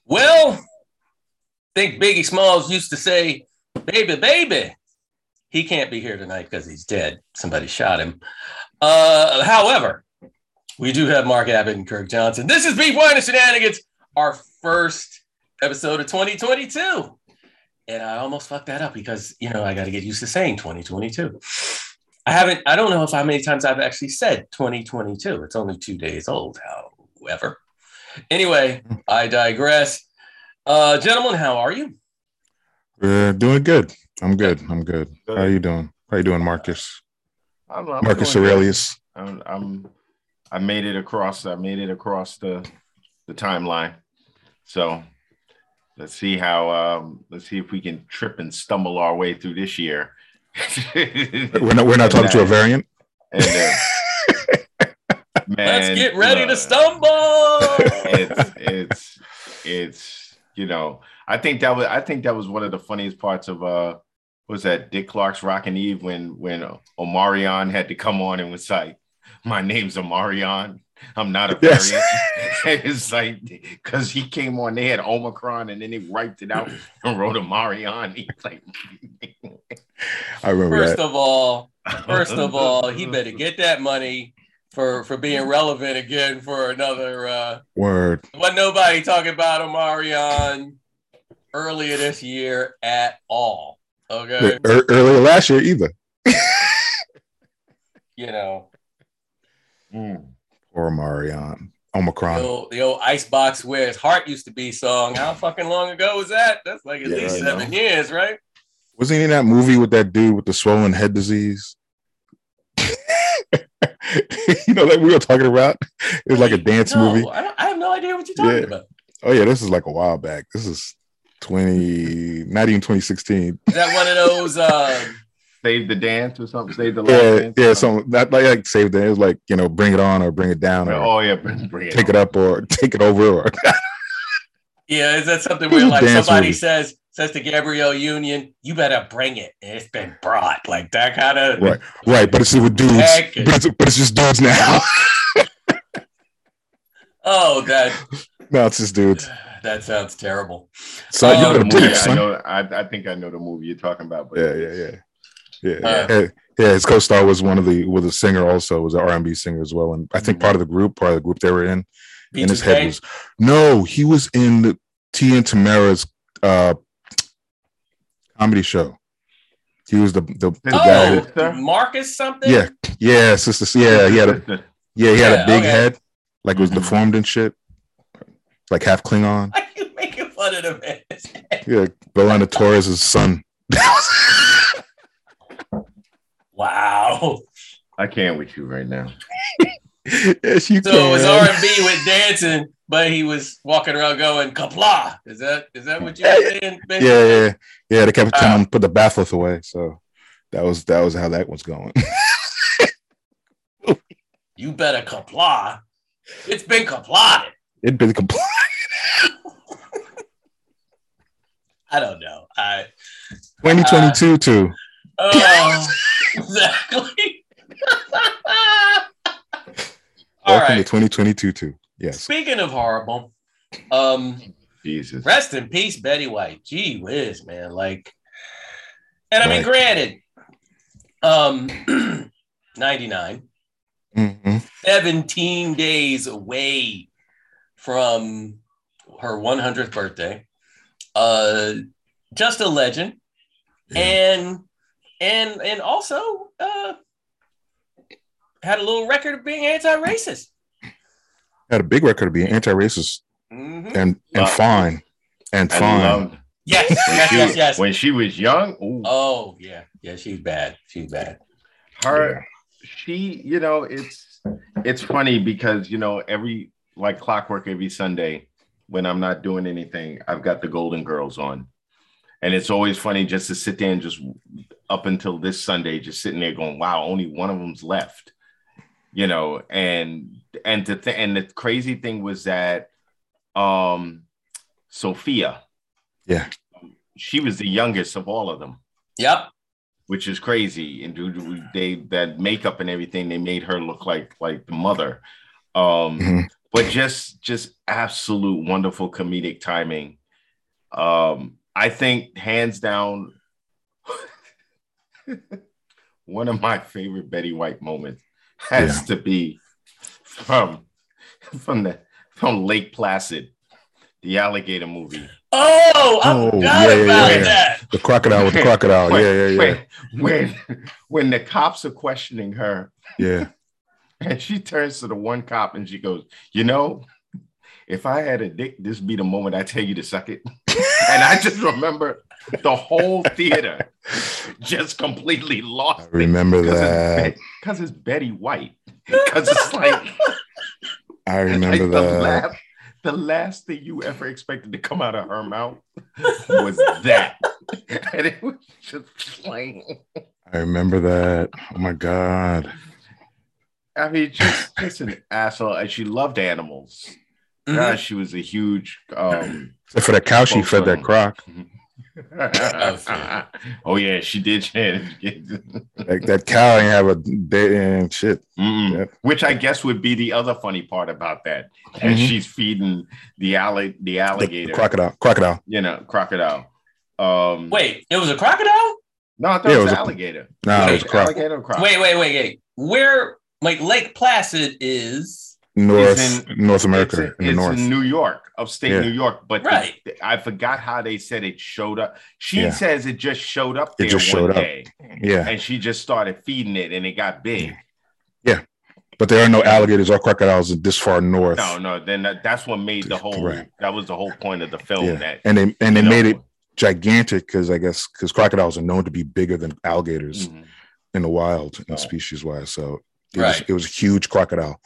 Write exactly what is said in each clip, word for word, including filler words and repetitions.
Well, think Biggie Smalls used to say, baby, baby. He can't be here tonight because he's dead. Somebody shot him. Uh, however, we do have Mark Abbott and Kirk Johnson. This is Beef, Wine, and Shenanigans, our first episode of twenty twenty-two. And I almost fucked that up because, you know, I got to get used to saying twenty twenty-two. I haven't, I don't know if how many times I've actually said twenty twenty-two. It's only two days old, however. Anyway, I digress. Uh, gentlemen, how are you? Uh, doing good. I'm good. I'm good. good. How are you doing? How you doing, Marcus? I'm, I'm Marcus Aurelius. I'm, I'm. I made it across. I made it across the the timeline. So let's see how. Um, let's see if we can trip and stumble our way through this year. we're not. We're not talking that, to a variant. And, uh, man, let's get ready uh, to stumble. It's it's it's you know. I think that was. I think that was one of the funniest parts of. Uh, what was that Dick Clark's Rockin' Eve when when Omarion had to come on and was like, "My name's Omarion. I'm not a variant." Yes. It's like because he came on, they had Omicron, and then they wiped it out and wrote Omarion. He's like, I remember. First that. of all, first of all, he better get that money for for being relevant again for another uh, word. Wasn't nobody talking about Omarion earlier this year at all. Okay. Er, earlier last year, either. You know. Mm. Or Marion. Omicron. The old, the old Icebox Where His Heart Used to Be song. How fucking long ago was that? That's like at yeah, least seven know. years, right? Wasn't he in that movie with that dude with the swollen head disease? You know that we were talking about? It was like a dance no, movie. I, don't, I have no idea what you're talking yeah. about. Oh, yeah, this is like a while back. This is twenty, not even twenty sixteen. Is that one of those uh Save the Dance or something? Save the yeah, dance yeah, something not like, like Save the Dance. It was like, you know, Bring It On or Bring It Down. Or oh yeah, bring, bring it take on. it up or take it over. Or yeah, is that something where like somebody movie. says says to Gabrielle Union, you better bring it. It's been brought. Like that kind of right, right. But it's with dudes. But it's, but it's just dudes now. Oh, that no, it's just dudes. That sounds terrible. So um, I know the movie. I know. I, I think I know the movie you're talking about. But yeah, yeah, yeah, yeah. Uh, yeah. yeah, his co-star was one of the was a singer, also was an R and B singer as well, and I think mm-hmm. part of the group, part of the group they were in. P two K? And his head was no, he was in the T and Tamara's uh, comedy show. He was the the, the oh, guy. Who, Marcus something. Yeah, yeah, sister. Yeah, he had a yeah, he had yeah, a big okay. head, like it was mm-hmm. deformed and shit. Like half Klingon. Why are you making fun of the man? Yeah, Belana Torres' son. Wow. I can't with you right now. Yes, you so can. It was R and B with dancing, but he was walking around going kapla. Is that is that what you're saying? Yeah, yeah, yeah. They kept telling him to put the bathroom away, so that was that was how that was going. You better kapla. It's been kaplotted. It'd been complete. I don't know. I twenty twenty-two uh, too. Oh, exactly. All Welcome right. to twenty twenty-two too. Yes. Speaking of horrible, um, Jesus. Rest in peace, Betty White. Gee whiz, man. Like, and I mean, right. granted, um, ninety-nine, mm-hmm. seventeen days away from her one hundredth birthday. Uh, just a legend. Yeah. And and and also uh, had a little record of being anti-racist. Had a big record of being anti-racist mm-hmm. and and Love. fine and I fine. Loved. Yes, yes, she, yes, yes. When she was young. Ooh. Oh yeah, yeah, she's bad. She's bad. Her, yeah. she, you know, it's it's funny because you know every like clockwork every Sunday when I'm not doing anything, I've got the Golden Girls on. And it's always funny just to sit there and just up until this Sunday, just sitting there going, wow, only one of them's left, you know, and, and the th- and the crazy thing was that um, Sophia, yeah, she was the youngest of all of them. Yep. Which is crazy. And they, that makeup and everything, they made her look like, like the mother. Um, mm-hmm. but just just absolute wonderful comedic timing. Um, I think hands down, one of my favorite Betty White moments has yeah. to be from from the from Lake Placid, the alligator movie. Oh, I oh, forgot yeah, about yeah, yeah. that. The crocodile with the crocodile. When, yeah, yeah, yeah. When, when when the cops are questioning her, yeah, and she turns to the one cop and she goes, "You know, if I had a dick, this would be the moment I tell you to suck it." And I just remember the whole theater just completely lost. I remember that because it's, it's Betty White. Because it's like I remember like that. The last, the last thing you ever expected to come out of her mouth was that, and it was just plain. I remember that. Oh my god. I mean, just just an asshole. And she loved animals. Mm-hmm. Gosh, she was a huge. Um, Except for that cow, she fed that croc. Oh yeah, she did. Like that cow ain't have a day and shit. Yeah. Which I guess would be the other funny part about that. And mm-hmm. she's feeding the alli- the alligator, the, the crocodile, crocodile. You know, crocodile. Um, wait, it was a crocodile? No, I thought yeah, it was an alligator. No, nah, it was a croc. Alligator croc. Wait, wait, wait, wait. Where like Lake Placid is. North in, North America, it's, in, the it's north. in New York, upstate yeah. New York. But right. the, I forgot how they said it showed up. She yeah. says it just showed up there it just one showed day. Up. Yeah, and she just started feeding it, and it got big. Yeah, but there are no alligators or crocodiles this far north. No, no. Then that, that's what made the whole. Right. That was the whole point of the film. Yeah. That and they and they know, made it gigantic because I guess because crocodiles are known to be bigger than alligators mm-hmm. in the wild and oh. species wise. So it right. was it was a huge crocodile.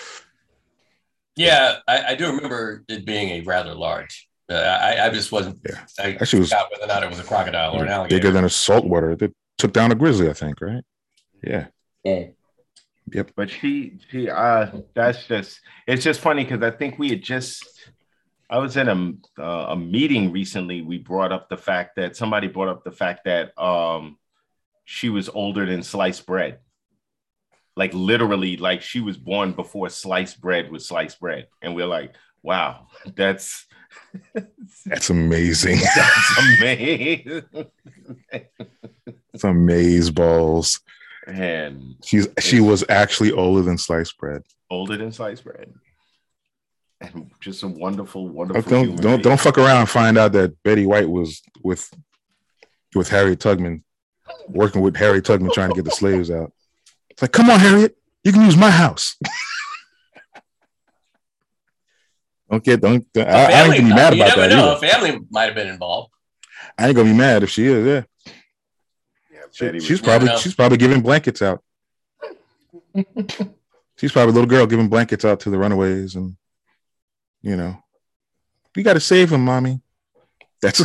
Yeah, I, I do remember it being a rather large. Uh, I, I just wasn't. Yeah, I actually was whether or not it was a crocodile or an alligator. Bigger than a saltwater. That took down a grizzly, I think. Right? Yeah. Yeah. Yep. But she, she, uh, that's just. It's just funny because I think we had just. I was in a uh, a meeting recently. We brought up the fact that somebody brought up the fact that um, she was older than sliced bread. Like literally, like she was born before sliced bread was sliced bread. And we're like, wow, that's that's amazing. That's amazing. It's amaze balls. And she's she was actually older than sliced bread. Older than sliced bread. And just a wonderful, wonderful. Oh, don't don't don't fuck around and find out that Betty White was with with Harriet Tubman, working with Harriet Tubman trying to get the slaves out. It's like, come on, Harriet, you can use my house. don't get, don't. I, I ain't gonna be mad you about never that. Know. Either. A family might have been involved. I ain't gonna be mad if she is. Yeah, yeah she, she's probably she's probably giving blankets out. She's probably a little girl giving blankets out to the runaways, and you know, we got to save them, mommy. That's.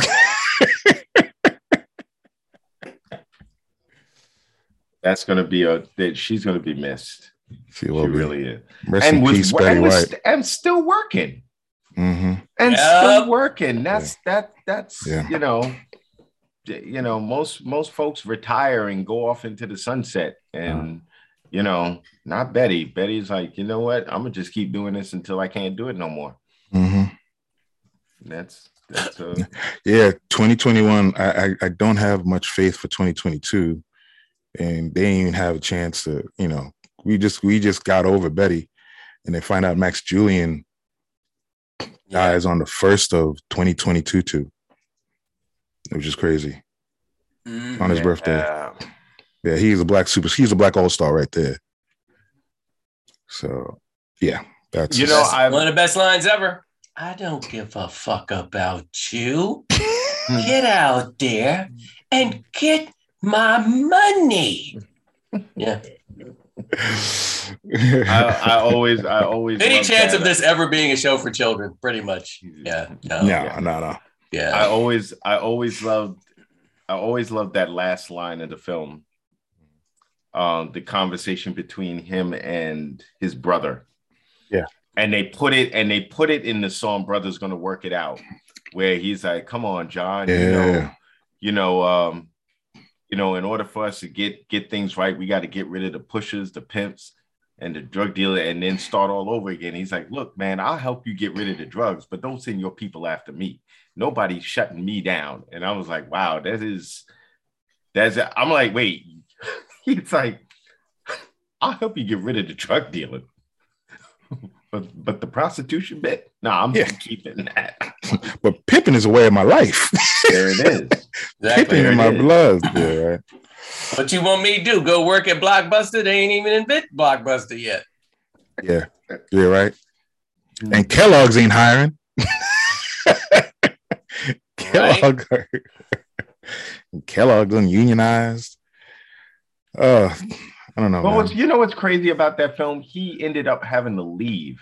That's going to be a that she's going to be missed. She, will she be. really is. Rest and in was peace, Betty and, was, White. and still working. Mm-hmm. And yep. still working. That's yeah. that that's yeah. you know, you know, most most folks retire and go off into the sunset. And uh. you know, not Betty. Betty's like, you know what? I'm gonna just keep doing this until I can't do it no more. Mm-hmm. That's that's uh yeah, twenty twenty-one. I, I I don't have much faith for twenty twenty-two. And they didn't even have a chance to, you know, we just we just got over Betty, and they find out Max Julian yeah. dies on the first of twenty twenty-two too, which is crazy. Mm, on his yeah. birthday. Yeah, he's a black super. He's a black all star right there. So yeah, that's you know I one of the best lines ever. I don't give a fuck about you. Get out there and get my money. Yeah. I, I always, I always. Any chance that. of this ever being a show for children? Pretty much. Yeah. No. No. Yeah. No. No. Yeah. I always, I always loved, I always loved that last line of the film. Um, the conversation between him and his brother. Yeah. And they put it, and they put it in the song "Brother's Gonna Work It Out," where he's like, "Come on, John. Yeah. You know, you know." Um, You know, in order for us to get get things right, we got to get rid of the pushers, the pimps, and the drug dealer and then start all over again. He's like, look, man, I'll help you get rid of the drugs, but don't send your people after me. Nobody's shutting me down. And I was like, wow, that is, that's, I'm like, wait, he's like, I'll help you get rid of the drug dealer. but but the prostitution bit, no, nah, I'm yeah. keeping that. But pimping is a way of my life. There it is. Exactly. Pimping in my is. blood. Yeah, right. What you want me to do? Go work at Blockbuster? They ain't even invented Blockbuster yet. Yeah, yeah, right. And Kellogg's ain't hiring. Kellogg, right? Kellogg's ununionized. Uh, I don't know. Well, what's, you know what's crazy about that film? He ended up having to leave.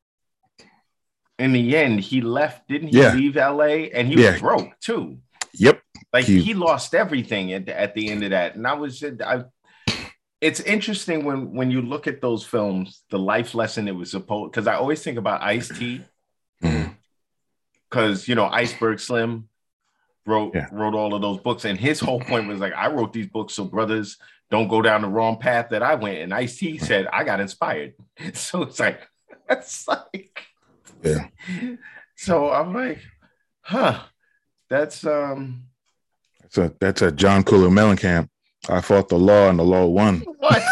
In the end, he left. Didn't he yeah. leave L A? And he yeah. was broke too. Yep. Like he, he lost everything at the, at the end of that. And I was, I, it's interesting when when you look at those films, the life lesson it was supposed. Because I always think about Ice-T. Because you know, Iceberg Slim wrote yeah. wrote all of those books, and his whole point was like, I wrote these books so brothers don't go down the wrong path that I went. And Ice-T said, I got inspired. So it's like, that's like, yeah. So I'm like, huh, that's um, that's a that's a John Cougar Mellencamp. I fought the law and the law won. What?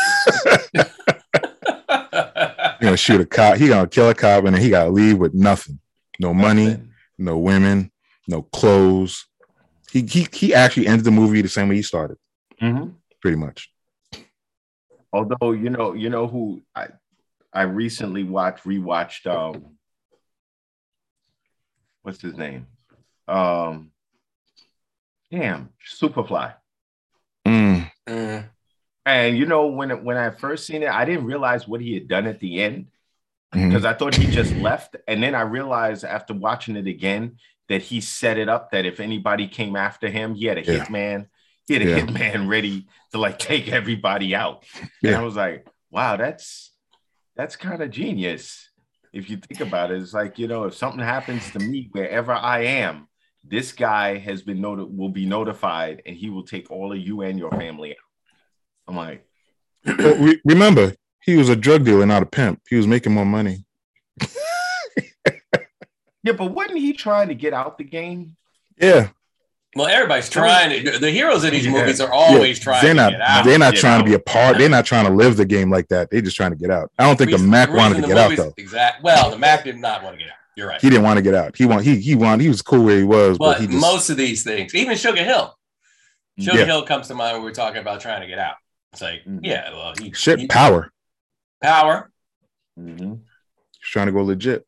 You gonna shoot a cop? He gonna kill a cop, and then he gotta leave with nothing, no money, nothing. No women, no clothes. He he he actually ended the movie the same way he started, mm-hmm. pretty much. Although you know, you know who I I recently watched rewatched um what's his name? Um damn, Superfly. Mm. Mm. And you know, when it, when I first seen it, I didn't realize what he had done at the end because mm-hmm. I thought he just left. And then I realized after watching it again that he set it up that if anybody came after him, he had a yeah. hitman. He had a yeah. hitman ready to like take everybody out. Yeah. And I was like, wow, that's that's kind of genius. If you think about it, it's like, you know, if something happens to me wherever I am, this guy has been noti- will be notified and he will take all of you and your family out. I'm like, well, re- remember, he was a drug dealer, not a pimp. He was making more money. Yeah, but wasn't he trying to get out the game? Yeah. Well, everybody's trying to. The heroes of these yeah. movies are always yeah. trying they're not, to get out. They're not get trying out. to be a part. They're not trying to live the game like that. They're just trying to get out. I don't think the, reason, the Mac the wanted to get out, though. Exactly. Well, the Mac did not want to get out. You're right. He didn't want to get out. He want he he wanted. He was cool where he was, but, but he just, most of these things, even Sugar Hill, Sugar yeah. Hill comes to mind when we're talking about trying to get out. It's like, yeah, well, he shit he, power, power. Mm-hmm. He's trying to go legit.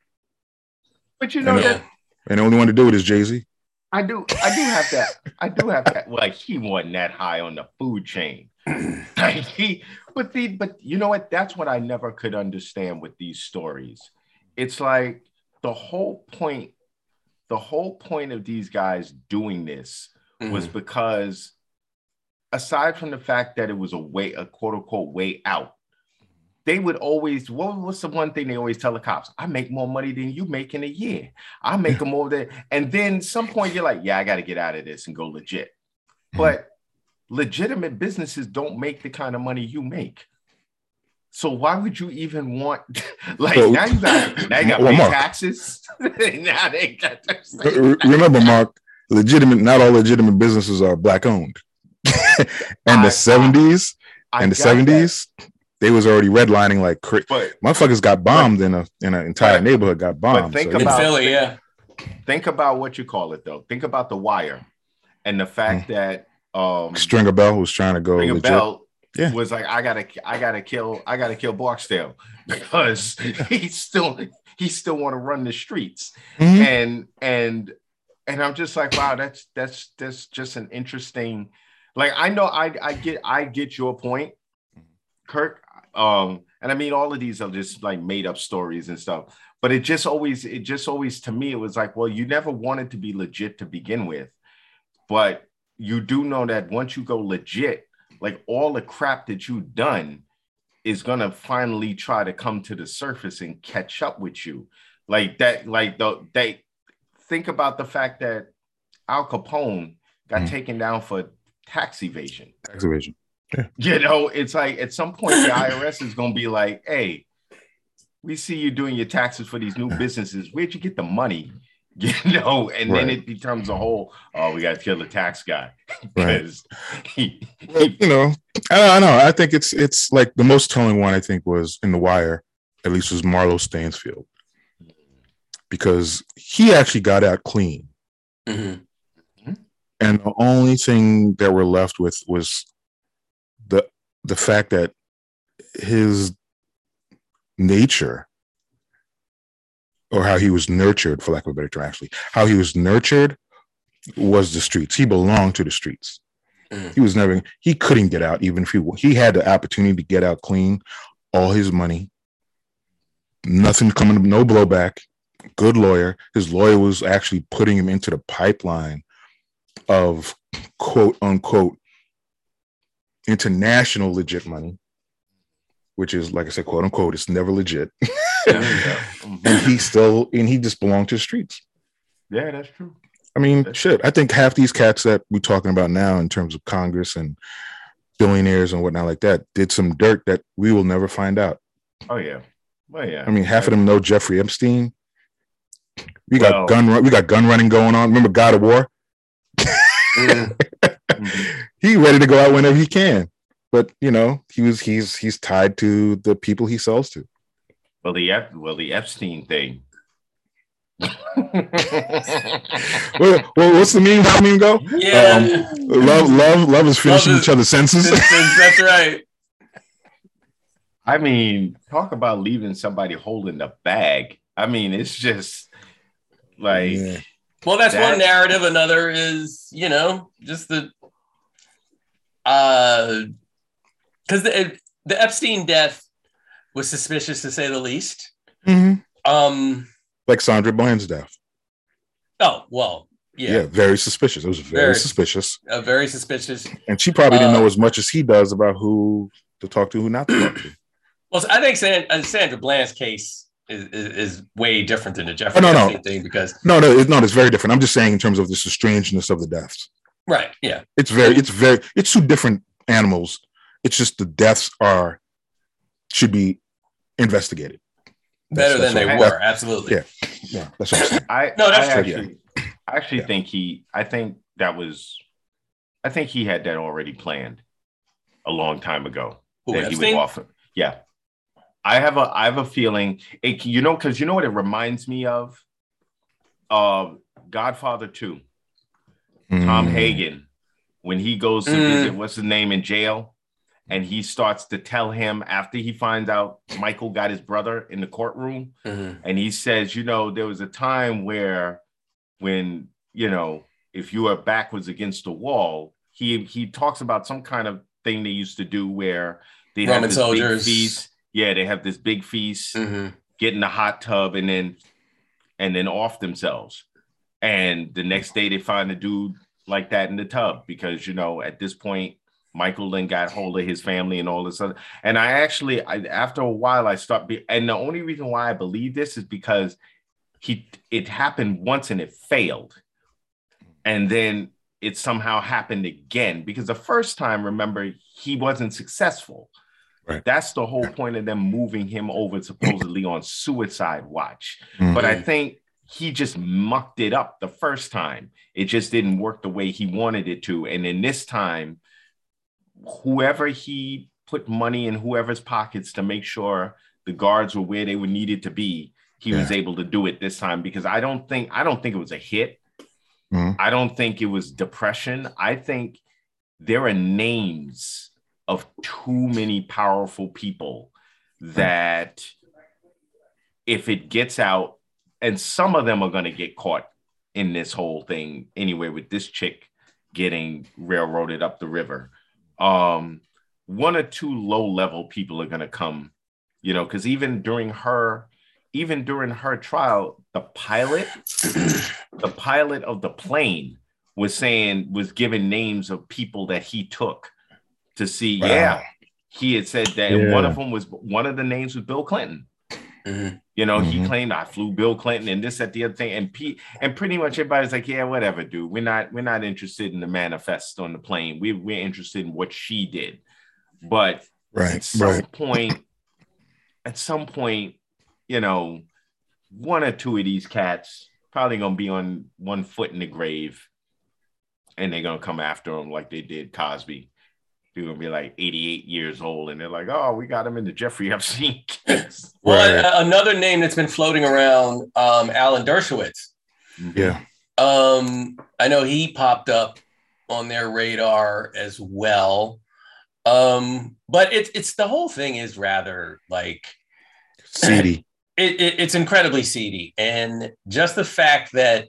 But you know and, that, and the only one to do it is Jay-Z. I do, I do have that. I do have that. Like he wasn't that high on the food chain. Like he, but the, but you know what? That's what I never could understand with these stories. It's like the whole point, the whole point of these guys doing this mm-hmm. was because, aside from the fact that it was a way, a quote unquote way out, they would always, what, what's the one thing they always tell the cops? I make more money than you make in a year. I make more than, and then some point you're like, yeah, I got to get out of this and go legit. But legitimate businesses don't make the kind of money you make. So why would you even want, like, so, now you got, now you got well, pay Mark, taxes. Now they got remember, Mark, legitimate, not all legitimate businesses are black owned. And the seventies and the seventies, that. They was already redlining like cra- but, motherfuckers got bombed but, in a in an entire but, neighborhood got bombed. Think so, about in Philly, yeah. Think about what you call it though. Think about The Wire and the fact mm. that um Stringer Bell was trying to go Stringer legit. Bell yeah. was like, I gotta I gotta kill I gotta kill Barksdale because he still he still want to run the streets. Mm-hmm. And and and I'm just like, wow, that's that's that's just an interesting, like I know I I get I get your point, Kirk. Um, and I mean, all of these are just like made up stories and stuff, but it just always, it just always, to me, it was like, well, you never wanted to be legit to begin with, but you do know that once you go legit, like all the crap that you've done is going to finally try to come to the surface and catch up with you. Like that, like the, they think about the fact that Al Capone got mm. taken down for tax evasion. Tax evasion. Yeah. You know, it's like at some point the I R S is going to be like, hey, we see you doing your taxes for these new businesses. Where'd you get the money? You know, and right. then it becomes a whole, oh, we got to kill the tax guy. Because right. he, well, he, you know, I, I know. I think it's it's like the most telling one, I think, was in The Wire, at least was Marlo Stansfield. Because he actually got out clean. Mm-hmm. And the only thing that we're left with was the the fact that his nature, or how he was nurtured, for lack of a better term, actually, how he was nurtured was the streets. He belonged to the streets. Mm-hmm. He was never, he couldn't get out, even if he, he had the opportunity to get out clean, all his money, nothing coming, no blowback, good lawyer. His lawyer was actually putting him into the pipeline of quote unquote international legit money, which is, like I said, quote unquote, it's never legit. Yeah, yeah. Mm-hmm. And he still, and he just belonged to the streets. Yeah, that's true. I mean, that's shit, I think half these cats that we're talking about now in terms of Congress and billionaires and whatnot like that did some dirt that we will never find out. Oh, yeah. Well, yeah. I mean, half I, of them know Jeffrey Epstein. We well, got gun, we got gun running going on. Remember God of War? Mm-hmm. He ready to go out whenever he can. But, you know, he was he's he's tied to the people he sells to. Well, the well, the Epstein thing. well, well, what's the meme? How meme go? Yeah, um, love, love, love is finishing love is, each other's senses. That's right. I mean, talk about leaving somebody holding the bag. I mean, it's just like. Yeah. Well, that's that, one narrative. Another is, you know, just the, uh, because the the Epstein death was suspicious to say the least. Mm-hmm. Um, like Sandra Bland's death. Oh well, yeah, yeah, very suspicious. It was very, very suspicious. Uh, very suspicious. And she probably didn't uh, know as much as he does about who to talk to, who not to talk to. Well, I think Sand- Sandra Bland's case is, is, is way different than the Jeffrey oh, no, Epstein no. thing because no, no, it, no, it's very different. I'm just saying in terms of the strangeness of the deaths. Right. Yeah. It's very, it's very, it's two different animals. It's just the deaths are should be investigated. Better that's, than that's they what, were. Absolutely. Yeah. Yeah. That's what I'm saying. I no, that's I true. Actually, I actually yeah. think he. I think that was. I think he had that already planned a long time ago. Who, that Epstein? he would offer. Yeah. I have a. I have a feeling. It, you know, because you know what it reminds me of. Uh, Godfather two. Mm. Tom Hagen, when he goes to mm. visit what's his name in jail. And he starts to tell him after he finds out Michael got his brother in the courtroom. Mm-hmm. And he says, you know, there was a time where when, you know, if you are backwards against the wall, he he talks about some kind of thing they used to do where they Roman have this soldiers. big feast. Yeah, they have this big feast, mm-hmm. get in the hot tub and then and then off themselves. And the next day they find a dude like that in the tub because, you know, at this point, Michael then got hold of his family and all this other. And I actually, I, after a while, I stopped. Be, and the only reason why I believe this is because he it happened once and it failed. And then it somehow happened again. Because the first time, remember, he wasn't successful. Right. That's the whole point of them moving him over supposedly on suicide watch. Mm-hmm. But I think he just mucked it up the first time. It just didn't work the way he wanted it to. And then this time, whoever he put money in whoever's pockets to make sure the guards were where they were needed to be, he yeah. was able to do it this time because I don't think I don't think it was a hit. Mm-hmm. I don't think it was depression. I think there are names of too many powerful people that if it gets out, and some of them are going to get caught in this whole thing anyway with this chick getting railroaded up the river. Um, one or two low-level people are going to come, you know, because even during her, even during her trial, the pilot, the pilot of the plane was saying, was giving names of people that he took to see. Wow. Yeah, he had said that yeah. one of them was, one of the names was Bill Clinton. Mm-hmm. You know, mm-hmm. he claimed I flew Bill Clinton and this, that, the other thing. And P and pretty much everybody's like, yeah, whatever, dude. We're not, we're not interested in the manifest on the plane. We, we're interested in what she did. But right, at some right. point, at some point, you know, one or two of these cats probably gonna be on one foot in the grave, and they're gonna come after him like they did Cosby. They're gonna be like eighty-eight years old, and they're like, "Oh, we got him in the Jeffrey Epstein case." Well, Right. a- another name that's been floating around, um, Alan Dershowitz. Yeah. Um, I know he popped up on their radar as well. Um, but it's it's the whole thing is rather like Seedy. It, it, it's incredibly seedy, and just the fact that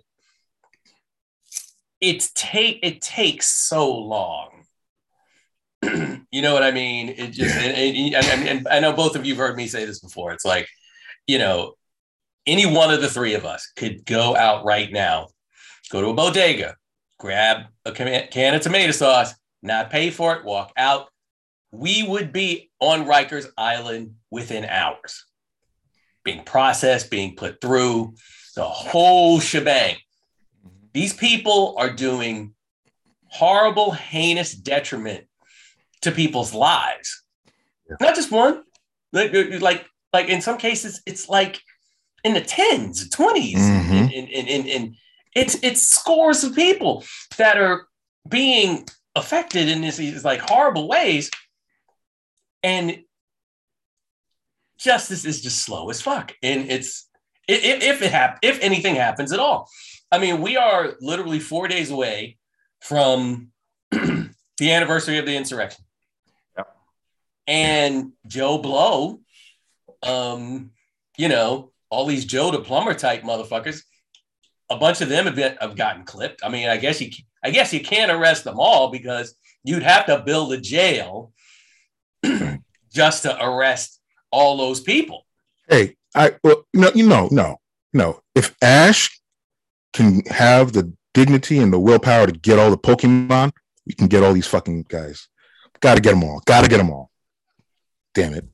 it's take it takes so long. You know what I mean? It just Yeah. and, and, and, and I know both of you have heard me say this before. It's like, you know, any one of the three of us could go out right now, go to a bodega, grab a can of tomato sauce, not pay for it, walk out. We would be on Rikers Island within hours, being processed, being put through the whole shebang. These people are doing horrible, heinous detriment to people's lives. Yeah. Not just one, like, like, like in some cases, it's like in the tens, twenties, Mm-hmm. and, and, and, and, and it's it's scores of people that are being affected in this, these like horrible ways, and justice is just slow as fuck. And it's if, if it happens, if anything happens at all. I mean, we are literally four days away from the anniversary of the insurrection. Yep. And Joe Blow, um, you know, all these Joe the plumber type motherfuckers, a bunch of them have, been, have gotten clipped. I mean, I guess you, I guess you can't arrest them all because you'd have to build a jail just to arrest all those people. Hey, I well, no, you know, no, no. If Ash can have the dignity and the willpower to get all the Pokemon, we can get all these fucking guys. Got to get them all. Got to get them all. Damn it.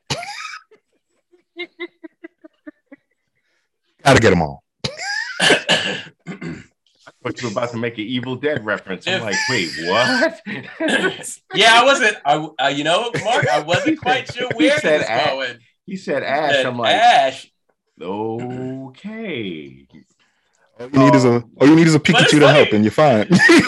Got to get them all. But you were about to make an Evil Dead reference. I'm like, wait, what? Yeah, I wasn't. I, uh, you know, Mark, I wasn't quite sure where he, he was Ash. going. He said Ash. Said I'm like, Ash. Okay. All you need is a all you need is a Pikachu to help, and you're fine.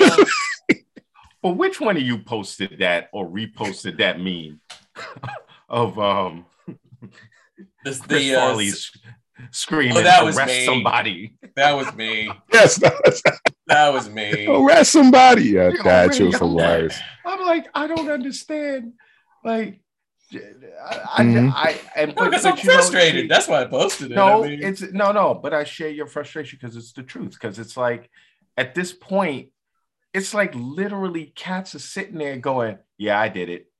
Well, which one of you posted that or reposted that meme of um this, Chris the, uh, Farley's screaming, oh, that was arrest me. somebody? That was me. Yes, that was, That was me. arrest somebody. Yeah, You know, that really, was I'm hilarious. like, I'm like, I don't understand. Like, I, Mhm. I, I and No, because I'm but you know, frustrated. see- That's why I posted it. No, I mean, it's no, no. But I share your frustration because it's the truth. Because it's like, at this point, it's like literally cats are sitting there going, "Yeah, I did it."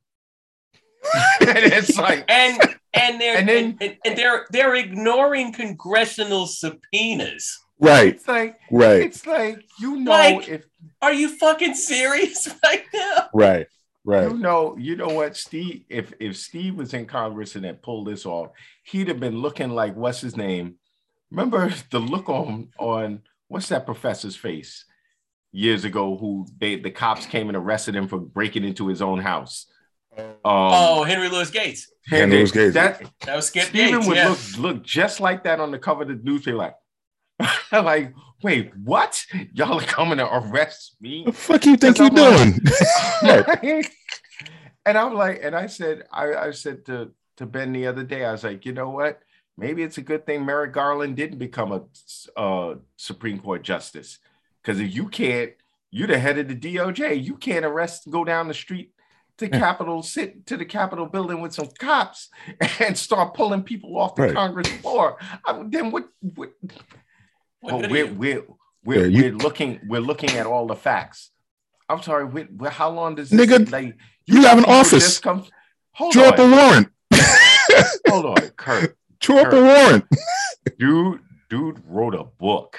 And it's like, and and they're And and, then- and, and they're they're ignoring congressional subpoenas. Right, it's like, right, it's like you know, Like- if Are you fucking serious right now? right, right. you know, you know what, Steve. If if Steve was in Congress and had pulled this off, he'd have been looking like what's his name? Remember the look on on what's that professor's face years ago? Who they the cops came and arrested him for breaking into his own house. Um, Oh, Henry Louis Gates. Henry Louis Gates. That That was Skip Stephen Gates. would Yeah. look look just like that on the cover of the newspaper, like, like, wait, what? Y'all are coming to arrest me? The fuck you think Because you're I'm doing? Right. And I'm like, and I said, I, I said to, to Ben the other day, I was like, you know what? Maybe it's a good thing Merrick Garland didn't become a uh, Supreme Court justice. Because if you can't, you're the head of the D O J. You can't arrest, go down the street to Yeah. Capitol, sit to the Capitol building with some cops and start pulling people off the Right. Congress floor. I, then what? what What well, did we're he- we're we're, Yeah, you- we're looking we're looking at all the facts. I'm sorry. We, we, how long does this Nigga, like? you have an people office. just Come, hold Draw up a on, warrant. hold on, Kurt. Draw up a Kurt. warrant. Dude, dude wrote a book.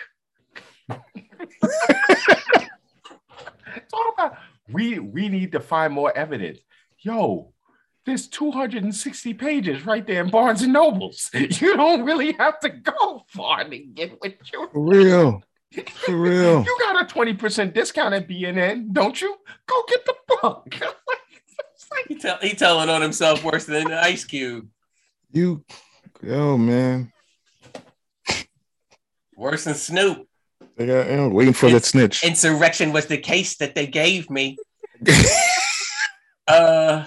It's all about we we need to find more evidence. Yo, there's two hundred sixty pages right there in Barnes and Nobles. You don't really have to go far to get what you For real. For real. You got a twenty percent discount at B N N, don't you? Go get the book. he, tell, he telling on himself worse than Ice Cube. You, oh man, worse than Snoop. They got, you know, waiting for it's, that snitch. Insurrection was the case that they gave me. uh.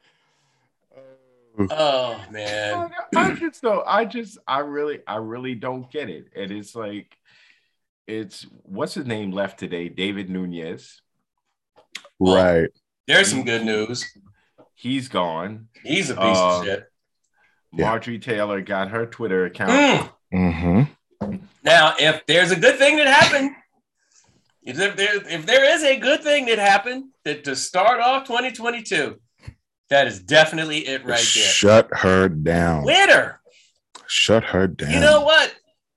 Oh man. I just don't. I just. I really. I really don't get it. And it's like, it's what's his name left today? David Nunez. Well, right. There's some good news. He's gone. He's a piece uh, of shit. Marjorie yeah. Taylor got her Twitter account. Mm. Mm-hmm. Now, if there's a good thing that happened, if there, if there is a good thing that happened that to start off twenty twenty-two, that is definitely it right there. Shut her down. Twitter. Shut her down. You know what?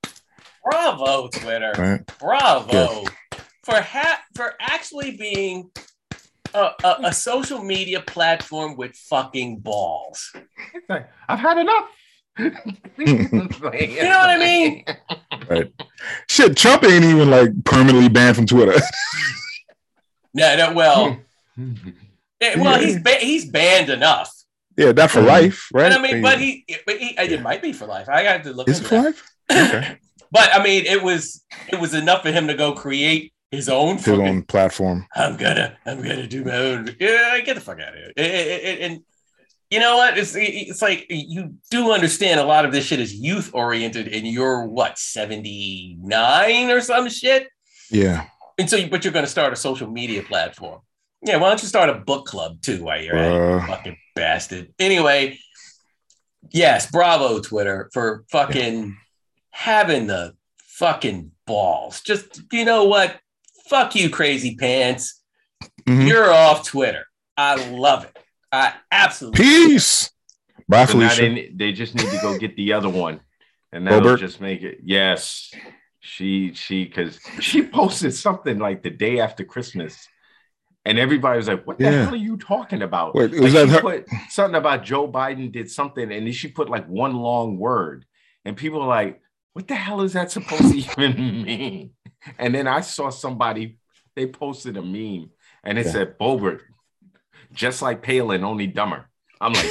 Bravo, Twitter. Right. Bravo Good. for ha- for actually being a, a, a social media platform with fucking balls. I've had enough. You know what I mean? Right. Shit, Trump ain't even like permanently banned from Twitter. No, no, well, yeah, well, he's ba- he's banned enough. Yeah, not for life, right? And I mean, but he, but he, it might be for life. I got to look. Is it for that. life? Okay. But I mean, it was it was enough for him to go create his own his fucking, own platform. I'm gonna I'm gonna do my own. Yeah, get the fuck out of here. And, and, and you know what? It's it's like you do understand a lot of this shit is youth oriented, and you're what seventy-nine or some shit. Yeah. And so, but you're going to start a social media platform. Yeah, why don't you start a book club too while you're at it, you fucking bastard. Anyway, yes, bravo, Twitter, for fucking yeah. having the fucking balls. Just, you know what? Fuck you, crazy pants. Mm-hmm. You're off Twitter. I love it. I absolutely Peace. Bye, so Felicia. They, they just need to go get the other one. And that'll Robert. just make it. Yes. She, she, because she posted something like the day after Christmas. And everybody was like, what the yeah. hell are you talking about? Wait, like was that she her? Put something about Joe Biden did something, and then she put like one long word. And people were like, what the hell is that supposed to even mean? And then I saw somebody, they posted a meme, and it yeah. said, Boebert, just like Palin, only dumber. I'm like,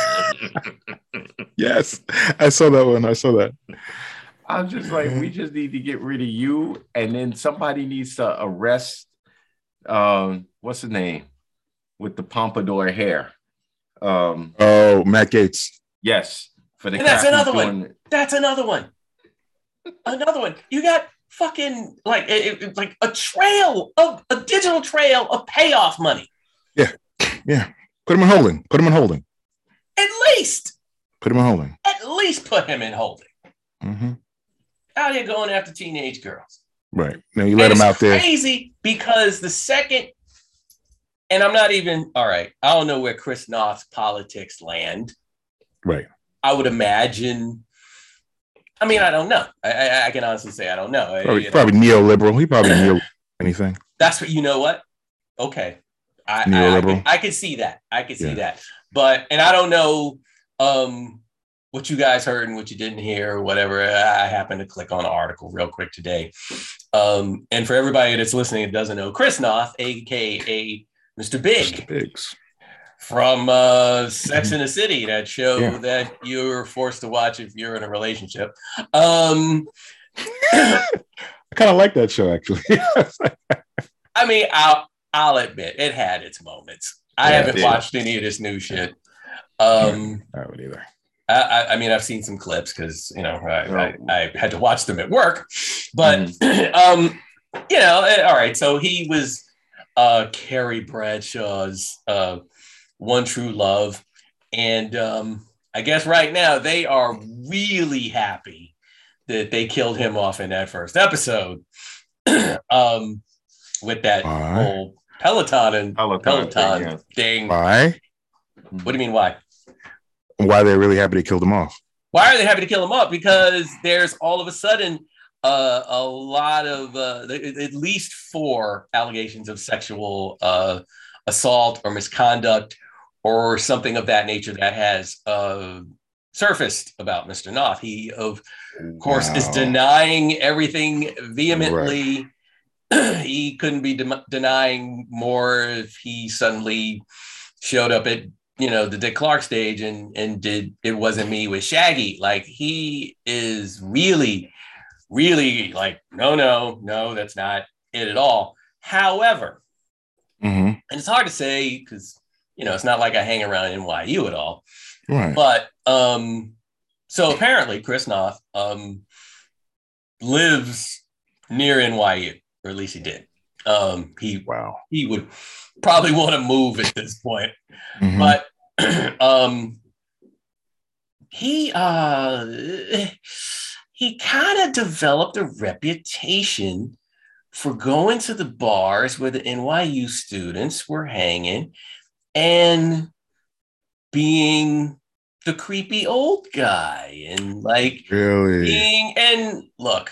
damn. Yes, I saw that one. I saw that. I'm just like, we just need to get rid of you. And then somebody needs to arrest Um, what's the name with the pompadour hair? Um, oh, Matt Gaetz. Yes, for the. And that's another doing... one. That's another one. Another one. You got fucking like it, it, like a trail of a digital trail of payoff money. Yeah, yeah. Put him in holding. Put him in holding. At least. Put him in holding. At least put him in holding. Mm-hmm. Out here going after teenage girls. Right. Now you let and him out there. Crazy because the second, and I'm not even, all right, I don't know where Chris Noth's politics land. Right. I would imagine, I mean, I don't know. I, I, I can honestly say I don't know. Probably, I, probably know. neoliberal. He probably neo anything. That's what, you know what? Okay. I, I, I, could, I could see that. I could see yeah. that. But, and I don't know, um, what you guys heard and what you didn't hear or whatever. I happened to click on an article real quick today. Um, and for everybody that's listening that doesn't know, Chris Noth, a k a. Mister Big. Mister Biggs. From uh, Sex and the City, that show yeah. that you're forced to watch if you're in a relationship. Um, I kind of like that show, actually. I mean, I'll, I'll admit, it had its moments. I yeah, haven't watched any of this new shit. Um, I haven't either. I, I mean, I've seen some clips because, you know, I, I, I had to watch them at work. But, mm. um, you know, all right. So he was uh, Carrie Bradshaw's uh, one true love. And um, I guess right now they are really happy that they killed him off in that first episode um, with that why? whole Peloton and Peloton, Peloton thing. Yeah. thing. Why? What do you mean, why? Why they're really happy to kill them off? Why are they happy to kill them off? Because there's all of a sudden uh, a lot of uh, at least four allegations of sexual uh, assault or misconduct or something of that nature that has uh, surfaced about Mister Noth. He, of course, wow. is denying everything vehemently. Right. He couldn't be de- denying more if he suddenly showed up at, you know, the Dick Clark stage and and did It Wasn't Me with Shaggy. Like, he is really, really like, no, no, no, that's not it at all. However, mm-hmm. and it's hard to say because, you know, it's not like I hang around N Y U at all. Right. But um, so apparently Chris Noth um, lives near N Y U, or at least he did. Um, he wow. He would probably want to move at this point, mm-hmm. but um, he uh, he kind of developed a reputation for going to the bars where the N Y U students were hanging and being the creepy old guy and like really being, and look,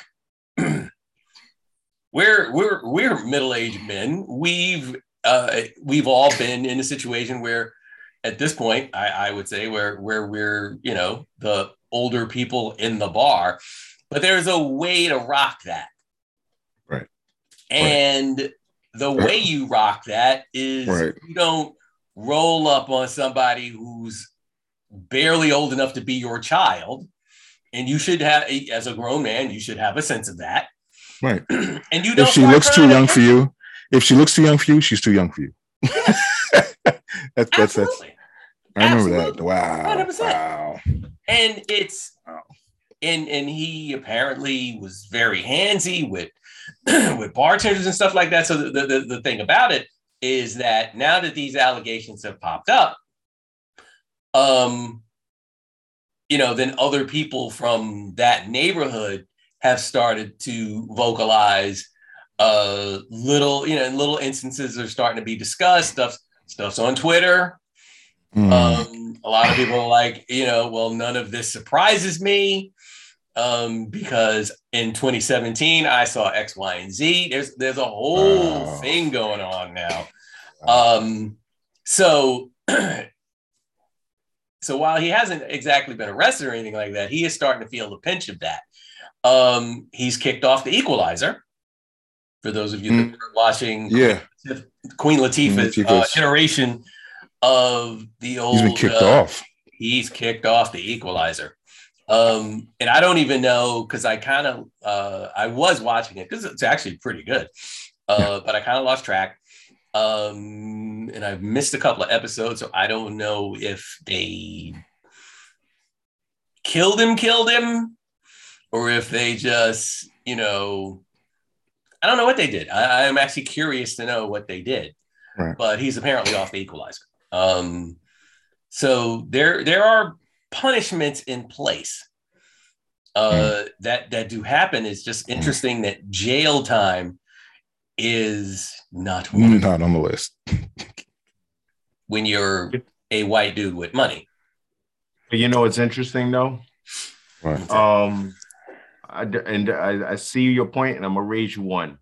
we're we're we're middle-aged men. We've uh, we've all been in a situation where, at this point, I, I would say where where we're, you know, the older people in the bar, but there's a way to rock that. Right. And right. the way you rock that is right. you don't roll up on somebody who's barely old enough to be your child. And you should have, as a grown man, you should have a sense of that. Right. And you don't if she looks too young for you, if she looks too young for you, she's too young for you. Yes. that's, that's, that's, I remember Absolutely. that. Wow. one hundred percent. Wow. And it's, wow. and, and he apparently was very handsy with, with bartenders and stuff like that. So the, the, the thing about it is that now that these allegations have popped up, um, you know, then other people from that neighborhood have started to vocalize. Uh, little, you know, little instances are starting to be discussed. Stuff, stuff's on Twitter. Mm. Um, a lot of people are like, you know, well, none of this surprises me um, because in twenty seventeen I saw X, Y, and Z. There's there's a whole wow. thing going on now. Um, so. So while he hasn't exactly been arrested or anything like that, he is starting to feel the pinch of that. Um, he's kicked off The Equalizer. For those of you mm. that are watching yeah. Queen Latifah's, Latifah's. Uh, iteration of the old... He's been kicked uh, off. He's kicked off The Equalizer. Um, and I don't even know, because I kind of, uh, I was watching it, because it's actually pretty good. Uh, yeah. But I kind of lost track. Um, and I've missed a couple of episodes, so I don't know if they killed him, killed him, or if they just, you know, I don't know what they did. I, I'm actually curious to know what they did. Right. But he's apparently off The Equalizer. Um, so there, there are punishments in place uh, mm. that that do happen. It's just interesting mm. that jail time is not one not on the list when you're a white dude with money. But you know what's interesting though? Right. Um, I, and I, I see your point, and I'm gonna raise you one.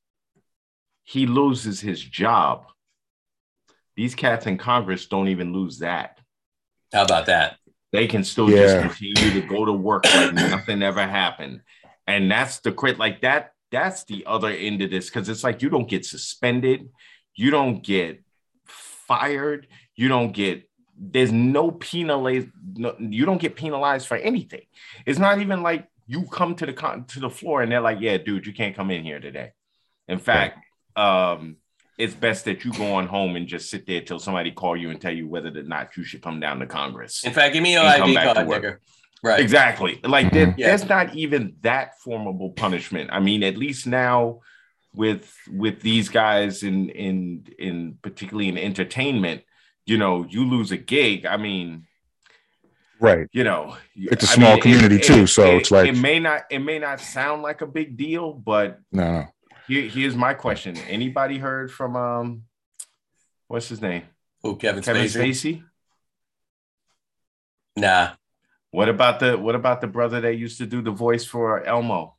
He loses his job. These cats in Congress don't even lose that. How about that? They can still yeah. just continue to go to work like nothing ever happened, and that's the crit like that. That's the other end of this, because it's like you don't get suspended, you don't get fired, you don't get, there's no penalized, no, you don't get penalized for anything. It's not even like you come to the to the floor and they're like, yeah, dude, you can't come in here today. In fact, um, it's best that you go on home and just sit there till somebody call you and tell you whether or not you should come down to Congress. In fact, give me your I D card, nigga. Right. Exactly. Like there, yeah. there's not even that formidable punishment. I mean, at least now with with these guys in in in particularly in entertainment, you know, you lose a gig. I mean, right. You know, it's a small I mean, community it, too, it, so it, it's like it may not it may not sound like a big deal, but no. Here, here's my question: anybody heard from um, what's his name? Oh, Kevin, Kevin Spacey? Spacey? Nah. What about the what about the brother that used to do the voice for Elmo?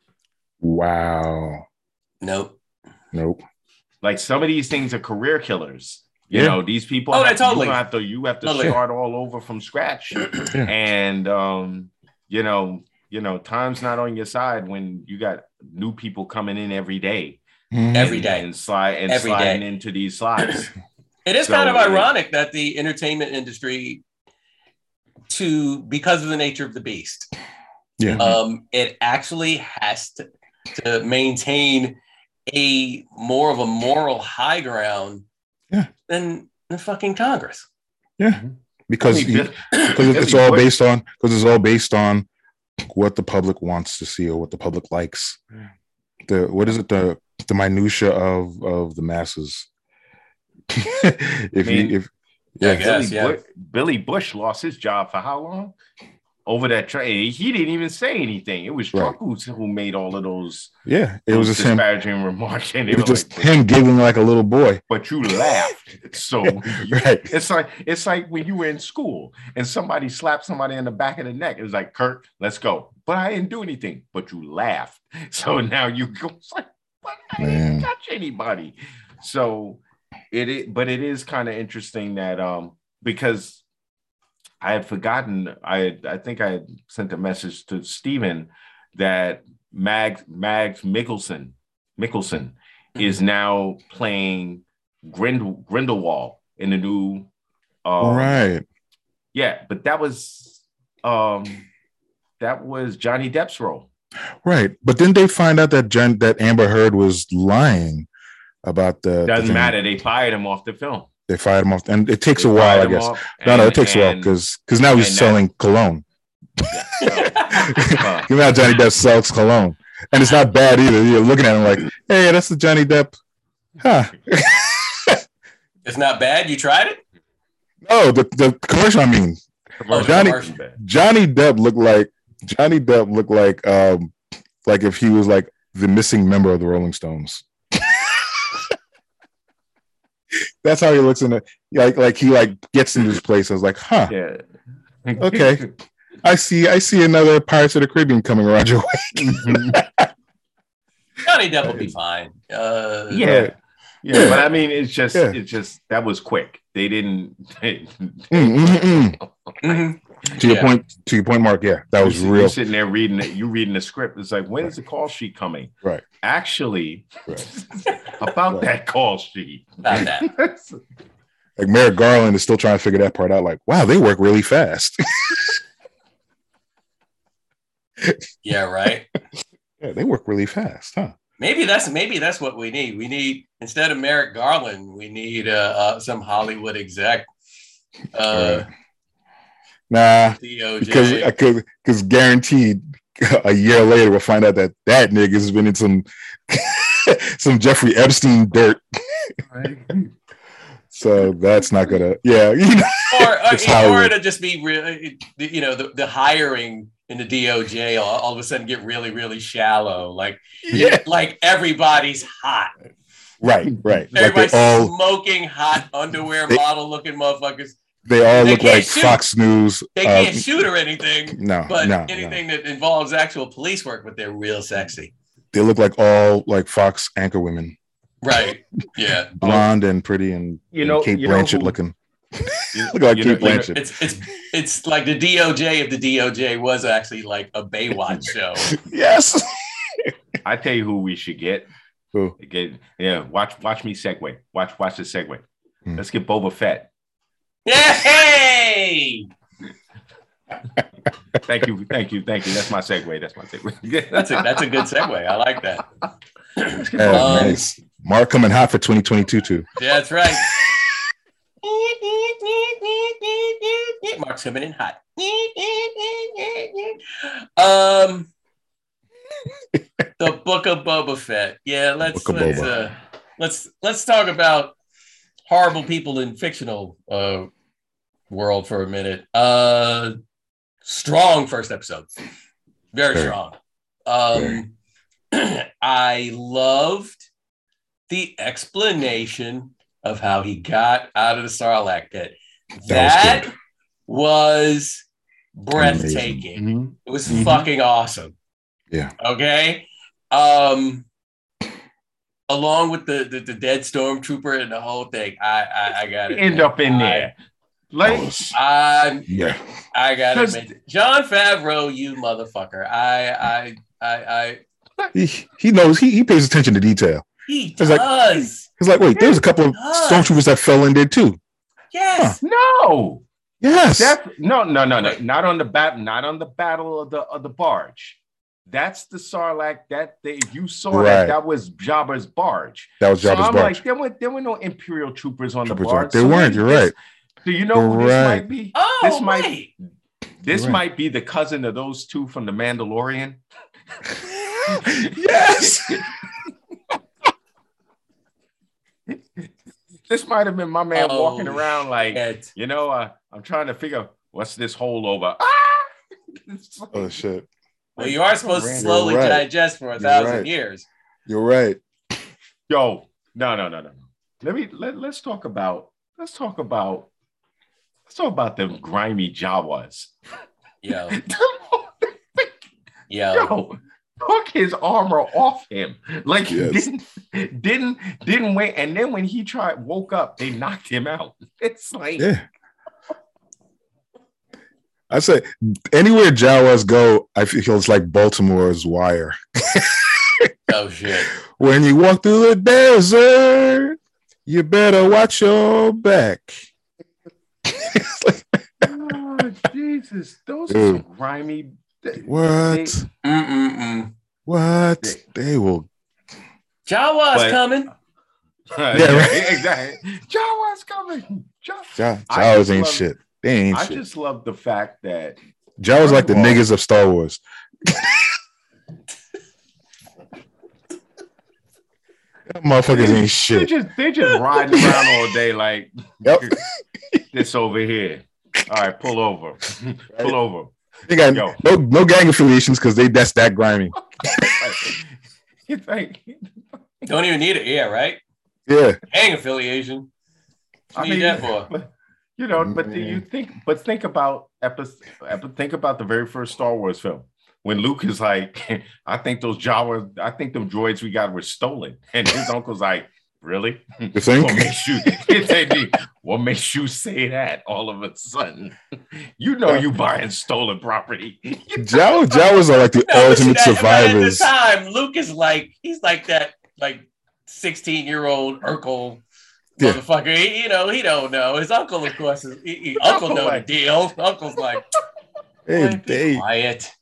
Wow. Nope. Nope. Like some of these things are career killers. You yeah. know, these people oh, have, totally. you have to you have to totally. start all over from scratch. yeah. And um, you know, you know, time's not on your side when you got new people coming in every day. Mm-hmm. Every day. And slide and every sliding day. into these slots. It is So kind of it- ironic that the entertainment industry, to because of the nature of the beast, Yeah. um, it actually has to, to maintain a more of a moral high ground Yeah. than the fucking Congress. Yeah. Because, I mean, you, Bill- because it's Billy all Bush- based on because it's all based on what the public wants to see or what the public likes. The what is it the the minutia of of the masses. if I mean, you if Yeah, I yeah guess. Billy, yeah. Bush, Billy Bush lost his job for how long? Over that train. He didn't even say anything. It was Trump who, who made all of those, yeah it those was just him. disparaging remarks. And they It was were just like, him giggling like a little boy. but you laughed. So you, Right. it's like it's like when you were in school and somebody slapped somebody in the back of the neck. It was like, Kurt, let's go. But I didn't do anything. But you laughed. So now you go. It's like, but I Man. didn't touch anybody. So it is, but it is kind of interesting that um because I had forgotten. I I think I had sent a message to Steven that Mags Mags Mikkelsen Mikkelsen is now playing Grind, Grindelwald in the new um, Right. Yeah, but that was um that was Johnny Depp's role. Right. But then they find out that Jen, that Amber Heard was lying about the Doesn't the matter. They fired him off the film. They fired him off, and it takes They a while, fired I him guess. off, no, no, and- it takes a while and- because because now he's and selling cologne. Yeah, so- You know how Johnny Depp sells cologne, and it's not bad either. You're looking at him like, hey, that's the Johnny Depp. Huh? It's not bad. You tried it? No, the the commercial. I mean, Oh, the Johnny commercial. Johnny Depp looked like Johnny Depp looked like um like if he was like the missing member of the Rolling Stones. That's how he looks in it. Like like he like gets into this place. I was like, huh? yeah. Okay. I see. I see another Pirates of the Caribbean coming around your way. Johnny Depp will be fine. Uh, yeah. Yeah, but I mean, it's just, Yeah. it's just that was quick. They didn't. They, Mm, mm, mm. mhm. To your Yeah. point, to your point, Mark. Yeah, that you was sit- real. You're sitting there reading it. You reading the script. It's like, when's the call sheet coming? Right. Actually, Right. about Right. that call sheet. About that. Like Merrick Garland is still trying to figure that part out. Like, wow, they work really fast. Yeah, right. Yeah, they work really fast, huh? Maybe that's maybe that's what we need. We need instead of Merrick Garland, we need uh, uh, some Hollywood exec. Uh, Right. Nah, D O J. because I could because guaranteed a year later we'll find out that that nigga has been in some some Jeffrey Epstein dirt. So that's not gonna, yeah, you know. or or, It's or Hollywood. it'll just be really, you know, the, the hiring in the D O J all, all of a sudden get really really shallow. Like Yeah, like everybody's hot. right, right. Like they Everybody's all smoking hot underwear They- model looking motherfuckers. they all They look can't like shoot. Fox News. They uh, can't shoot or anything, No, but no, no. anything that involves actual police work, but they're real sexy. They look like all like Fox anchor women, Right. Yeah. blonde and pretty, and, You and know- Kate you know Blanchett who- looking. You- Look like you know- Kate you know- Blanchett. It's it's it's like the D O J if the D O J was actually like a Baywatch show. Yes. I tell you who we should get. Who? Get yeah. Watch watch me segue. Watch watch the segue. Hmm. Let's get Boba Fett. Yay! Thank you, thank you, thank you. That's my segue. That's my segue. That's a that's a good segue. I like that. Yeah, Um, nice. Mark coming hot for twenty twenty-two too. Yeah, that's right. Mark's coming in hot. Um, the Book of Boba Fett. Yeah, let's Book of let's Boba. uh, let's let's talk about horrible people in fictional uh world for a minute. Uh, strong first episode, very Very. strong. Um, I loved the explanation of how he got out of the Sarlacc pit. That was That was breathtaking. Mhm. It was Mhm. fucking awesome. Yeah. Okay. Um, along with the, the the dead stormtrooper and the whole thing, I I, I got it. End up in there. Like I Yeah. I got Because- it. John Favreau, you motherfucker. I I I I He, he knows he, he pays attention to detail. he It's like- does. It's like, wait, there was a couple of stormtroopers that fell in there too. Yes. Huh. No. Yes. Def- no, no, no, no. Not on the bat. Not on the battle of the of the barge. That's the Sarlacc. That they you saw right. that that was Jabba's barge. That was Jabba's so I'm barge. Like there were there were no Imperial troopers on troopers the barge. They so weren't. You're this, right. Do you know you're who this right. might be? Oh, this might. wait. This right. might be the cousin of those two from the Mandalorian. Yes. This might have been my man oh, walking around like, shit. you know, uh, I'm trying to figure out what's this holdover. Ah! Like, oh shit. Well, you are supposed to slowly right. digest for a You're thousand right. years. You're right. Yo, no, no, no, no. Let me let, let's talk about let's talk about let's talk about the grimy Jawas. Yo. Yo. Yo. Took his armor off him, like yes. didn't didn't didn't wait, and then when he tried woke up, they knocked him out. It's like, yeah. I say anywhere Jawas go, I feel it's like Baltimore's Wire. Oh shit! When you walk through the desert, you better watch your back. Like, oh Jesus, those Dude. Are some grimy. What? They, what? They, they will. Jawa's but, coming. Uh, yeah, right. Exactly. Jawa's coming. Jawas, Jawas ain't love, shit. They ain't I shit. just love the fact that Jawas like the all, niggas of Star Wars. Motherfuckers they, ain't shit. They just they just riding around all day like yep. This over here. All right, pull over. Pull over. They got Yo. no no gang affiliations because they that's that grimy. It's like, don't even need it, yeah, right? Yeah, gang affiliation. What I mean, need that for? But, you know, but do you think? But think about episode. Think about the very first Star Wars film when Luke is like, "I think those Jawas, I think them droids we got were stolen," and his uncle's like, "Really? You think? What makes you, what makes you say that all of a sudden? You know you buying stolen property." Jawas, Jawas are like the no, ultimate that, survivors. At the time, Luke is like he's like that like sixteen year old Urkel yeah. motherfucker. He, you know he don't know. His uncle, of course, is, he, he, uncle know like, the deal. Uncle's like, hey, they quiet.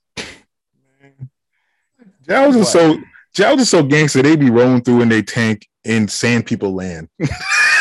Jawas are so Jawas are so gangster. They be rolling through in their tank in Sand People land. They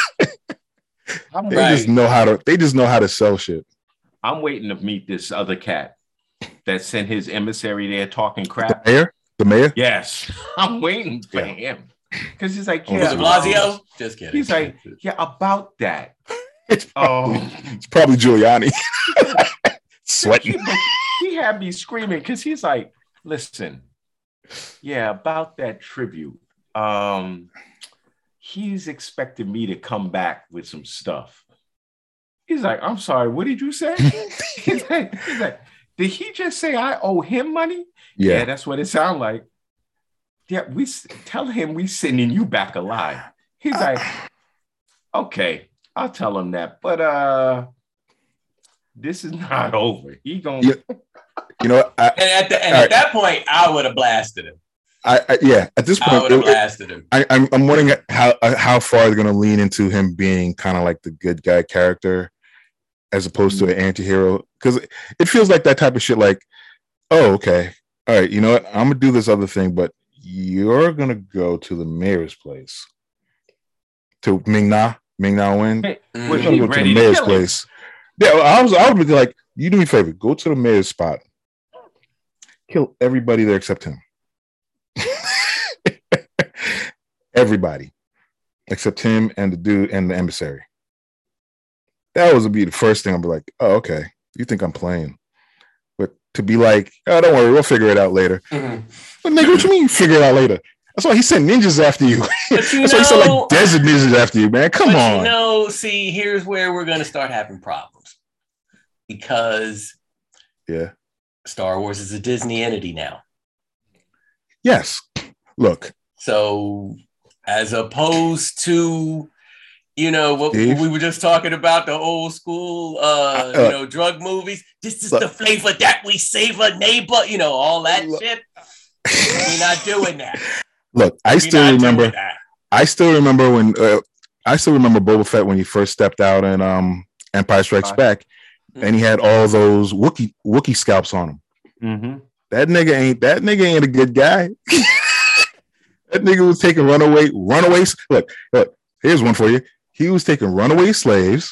right. just know how to. They just know how to sell shit. I'm waiting to meet this other cat that sent his emissary there talking crap. The mayor. The mayor. Yes, I'm waiting for yeah. him because he's like, yeah, oh, Blasio. Just kidding. He's like, yeah, about that. It's probably, oh, it's probably Giuliani. Sweating. He had me screaming because he's like, listen, yeah, about that tribute. Um, he's expecting me to come back with some stuff. He's like, I'm sorry, what did you say? he's, like, he's like, did he just say I owe him money? Yeah, yeah that's what it sounds like. Yeah, we tell him we sending you back alive. He's like, okay, I'll tell him that, but uh, this is not over. He gonna, yeah. You know, I, and at the and at right. that point, I would have blasted him. I, I yeah, at this point, I would have blasted him. I, I'm I'm wondering how how far they're going to lean into him being kind of like the good guy character, as opposed mm-hmm. to an anti-hero, because it, it feels like that type of shit. Like, oh, okay, all right, you know what? I'm gonna do this other thing, but you're gonna go to the mayor's place, to Ming Na Ming Na Wen. Mm-hmm. We're gonna go to the mayor's place. Yeah, I was I would be like, you do me a favor, go to the mayor's spot, kill everybody there except him. Everybody except him and the dude and the emissary. That was be the first thing. I'd be like, oh, okay. You think I'm playing? But to be like, oh, don't worry, we'll figure it out later. Mm-hmm. But nigga, what you mean you figure it out later? That's why he sent ninjas after you. That's know, why he sent like desert ninjas after you, man. Come but on. You know, see, here's where we're gonna start having problems. Because yeah, Star Wars is a Disney entity now. Yes. Look. So as opposed to, you know, what, what we were just talking about, the old school, uh, uh, you know, drug movies. This is look, the flavor that we savor, neighbor. You know, all that look, shit. We're not doing that. Look, I we're still remember. I still remember when uh, I still remember Boba Fett when he first stepped out in um, Empire Strikes Back, mm-hmm. and he had all those Wookiee Wookiee scalps on him. Mm-hmm. That nigga ain't that nigga ain't a good guy. That nigga was taking runaway runaways. Look, look, here's one for you. He was taking runaway slaves,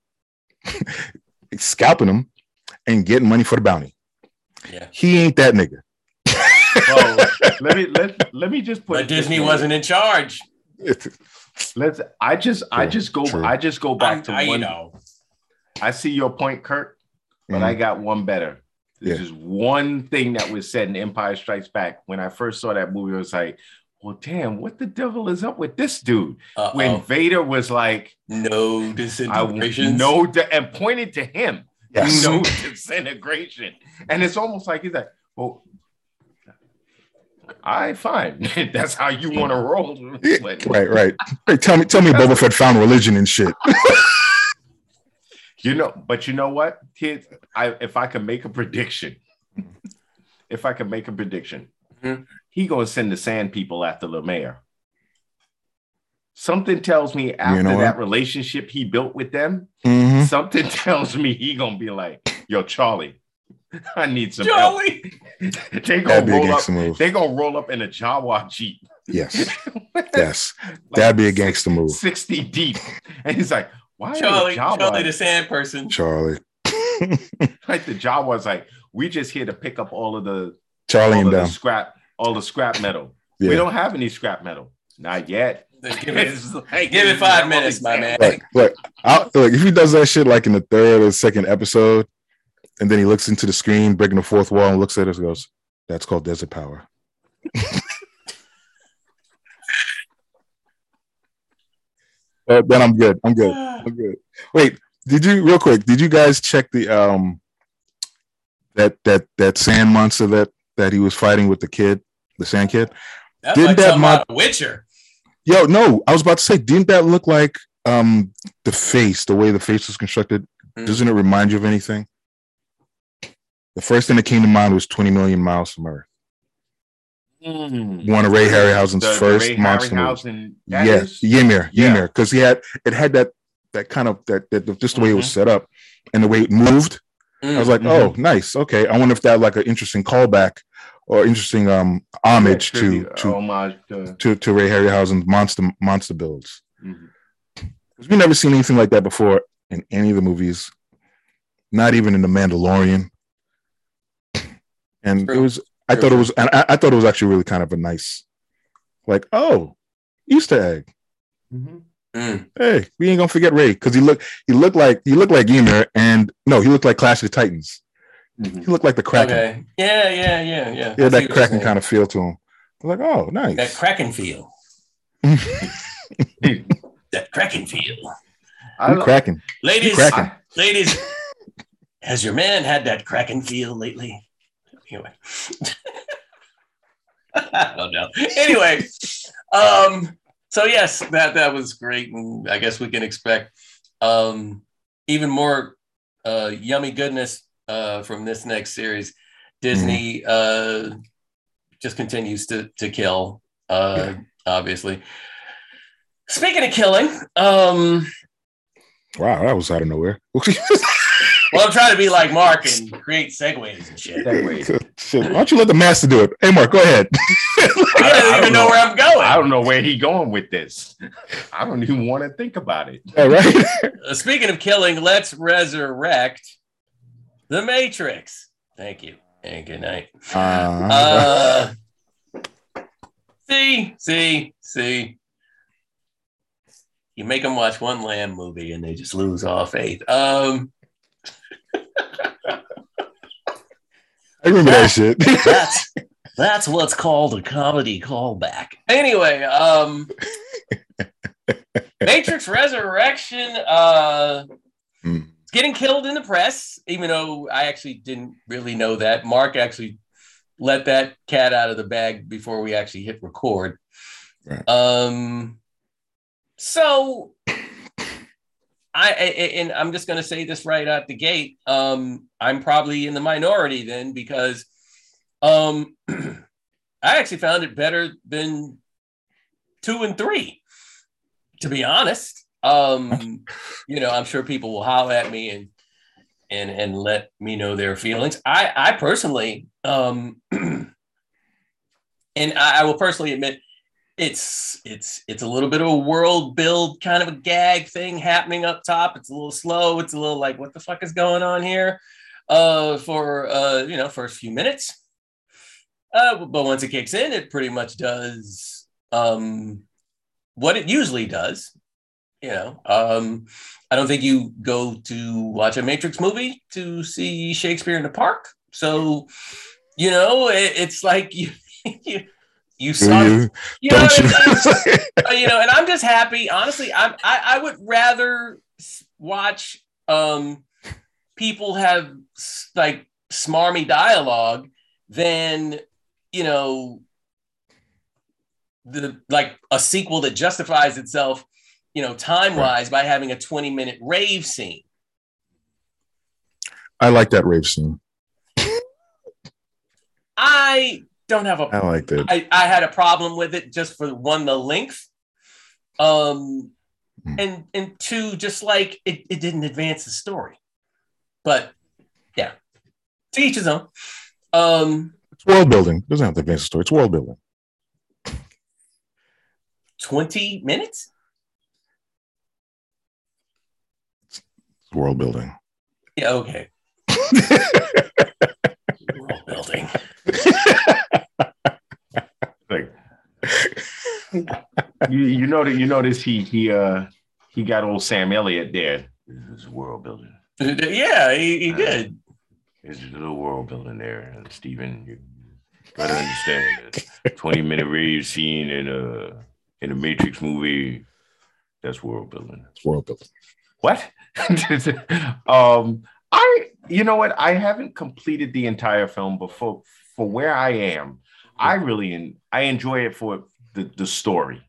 scalping them, and getting money for the bounty. Yeah, he ain't that nigga. Well, let me let let me just put. But Disney wasn't in charge. Let's. I just. True, I just go. True. I just go back I'm, to I, one. You know. I see your point, Kurt, but mm-hmm. I got one better. There's yeah. just one thing that was said in Empire Strikes Back. When I first saw that movie, I was like, "Well, damn, what the devil is up with this dude?" Uh-oh. When Vader was like, "No disintegration," no, de- and pointed to him, yes. no disintegration, and it's almost like he's like, "Well." All right, fine. That's how you want to roll. But, right, right. Hey, tell me, tell me, Boba Fett found religion and shit. You know, but you know what, kids? I if I can make a prediction, if I can make a prediction, mm-hmm. he gonna send the Sand People after LeMaire. Something tells me after you know that relationship he built with them, mm-hmm. something tells me he gonna be like, "Yo, Charlie. I need some Charlie. Help." They gonna roll up. Move. They gonna roll up in a Jawa Jeep. Yes, yes, like that'd be a gangster move. Sixty deep, and he's like, "Why Charlie? Charlie, the sand person. Charlie." Like the Jawa's like, "We just here to pick up all of the Charlie all and of them. the scrap, all the scrap metal. Yeah. We don't have any scrap metal, not yet. Give it, like, give it five minutes, my man. Look, look, I'll, look, if he does that shit like in the third or second episode." And then he looks into the screen, breaking the fourth wall, and looks at us and goes, "That's called desert power." uh, then I'm good. I'm good. I'm good. Wait, did you real quick? Did you guys check the um that that that sand monster that that he was fighting with the kid, the sand kid? That's didn't like that mon- Witcher? Yo, no, I was about to say, didn't that look like um the face, the way the face was constructed? Mm. Doesn't it remind you of anything? The first thing that came to mind was twenty million Miles from Earth. Mm. One of Ray Harryhausen's the, first the Ray monster movies. Yes, yeah, Ymir, yeah. Ymir, because he had it had that that kind of that, that just the way mm-hmm. it was set up and the way it moved. Mm-hmm. I was like, oh, nice, okay. I wonder if that like an interesting callback or interesting um homage yeah, to to, homage to to to Ray Harryhausen's monster monster builds. Because mm-hmm. we've never seen anything like that before in any of the movies, not even in The Mandalorian. And True. it was, I True. thought it was, and I, I thought it was actually really kind of a nice, like, oh, Easter egg. Mm-hmm. Mm. Hey, we ain't gonna forget Ray because he looked, he looked like he looked like Ymir, and no, he looked like Clash of the Titans. Mm-hmm. He looked like the Kraken. Okay. Yeah, yeah, yeah, yeah. Yeah, that Kraken kind of feel to him. I'm like, oh, nice. That Kraken feel. That Kraken feel. I'm cracking, ladies. I, ladies, has your man had that Kraken feel lately? Anyway, I don't know. Anyway, um, so yes, that that was great, and I guess we can expect um, even more uh, yummy goodness uh, from this next series. Disney mm-hmm. uh, just continues to to kill, uh, yeah. obviously. Speaking of killing, um, wow, that was out of nowhere. Well, I'm trying to be like Mark and create segues and shit. Shit. Why don't you let the master do it? Hey, Mark, go ahead. I don't, I don't even know, know where I'm going. I don't know where he's going with this. I don't even want to think about it. All right. uh, speaking of killing, let's resurrect the Matrix. Thank you. And good night. Uh, uh, see, see, see. You make them watch one Lamb movie and they just lose all faith. Um, I remember that shit. that's that's what's called a comedy callback. Anyway, um, Matrix Resurrection uh, mm. getting killed in the press, even though I actually didn't really know that. Mark actually let that cat out of the bag before we actually hit record. Right. Um, so I, I and I'm just going to say this right out the gate. Um, I'm probably in the minority then because um, I actually found it better than two and three, to be honest. Um, you know, I'm sure people will holler at me and and and let me know their feelings. I I personally, um, and I, I will personally admit, it's it's it's a little bit of a world build kind of a gag thing happening up top. It's a little slow. It's a little like, what the fuck is going on here? Uh, for uh, you know, first few minutes. Uh, but once it kicks in, it pretty much does um, what it usually does. You know, um, I don't think you go to watch a Matrix movie to see Shakespeare in the Park. So, you know, it, it's like you you, you saw, you, you know, don't what you? I mean? You know, and I'm just happy. Honestly, I'm I, I would rather watch um, people have like smarmy dialogue than, you know, the like a sequel that justifies itself, you know, time-wise right. by having a twenty-minute rave scene. I like that rave scene. I don't have a I liked it. I, I had a problem with it just for one, the length. Um mm. and and two, just like it, it didn't advance the story. But yeah, to each his own. Um it's world building. It doesn't have to advance the story. It's world building. twenty minutes? World building. Yeah, okay. World building. Like, you you know that you notice he he uh he got old Sam Elliott there. This is world building. Yeah, he, he uh, did. There's a little world building there, and Stephen, you gotta understand. twenty minute rave scene in a in a Matrix movie. That's world building. It's world building. What? um, I, you know what? I haven't completed the entire film, but for, for where I am, I really, in, I enjoy it for the, the story.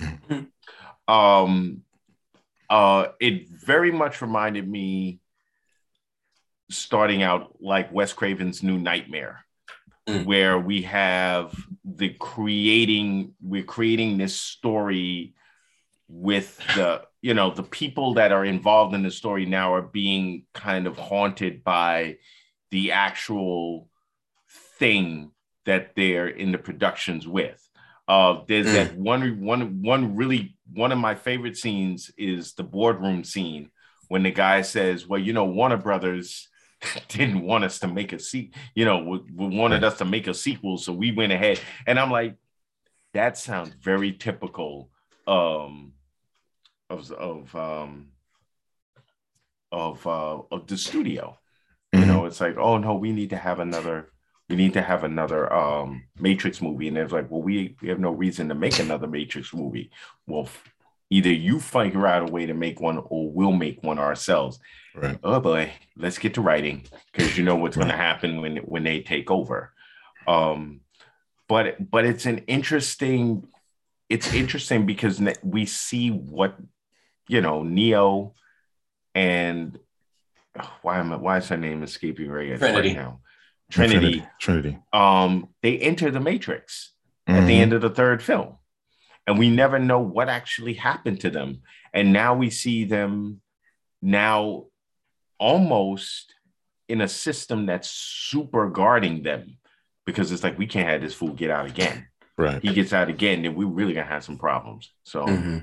um, uh, it very much reminded me starting out like Wes Craven's New Nightmare, mm. where we have the creating, we're creating this story with the, you know, the people that are involved in the story now are being kind of haunted by the actual thing that they're in the productions with. Uh, there's mm. that one, one, one really, one of my favorite scenes is the boardroom scene when the guy says, well, you know, Warner Brothers didn't want us to make a sequel, you know, we, we wanted right. us to make a sequel. So we went ahead. And I'm like, that sounds very typical um, of, of, um, of, uh, of the studio. Mm-hmm. You know, it's like, oh no, we need to have another, we need to have another um, Matrix movie. And it's like, well, we, we have no reason to make another Matrix movie. Well, either you figure out a way to make one or we'll make one ourselves. Right. Oh boy, let's get to writing, because you know what's right. going to happen when, when they take over. Um, but, but it's an interesting, it's interesting because we see what, you know, Neo and why am I, why is her name escaping right, right now? Trinity. Trinity. Um, they enter the Matrix mm-hmm. at the end of the third film, and we never know what actually happened to them. And now we see them now almost in a system that's super guarding them, because it's like, we can't have this fool get out again. Right. He gets out again, then we're really gonna have some problems. So, mm-hmm.